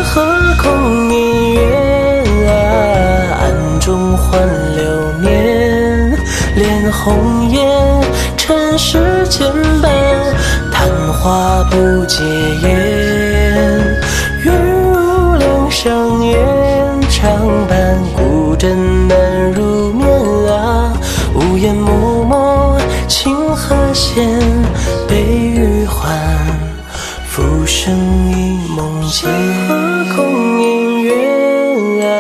何空一月啊，暗中换流年。恋红颜，尘世牵绊，昙花不解烟。愿如两相厌，长伴孤枕难入眠啊。无言默默，情何限？悲与欢，浮生一梦间。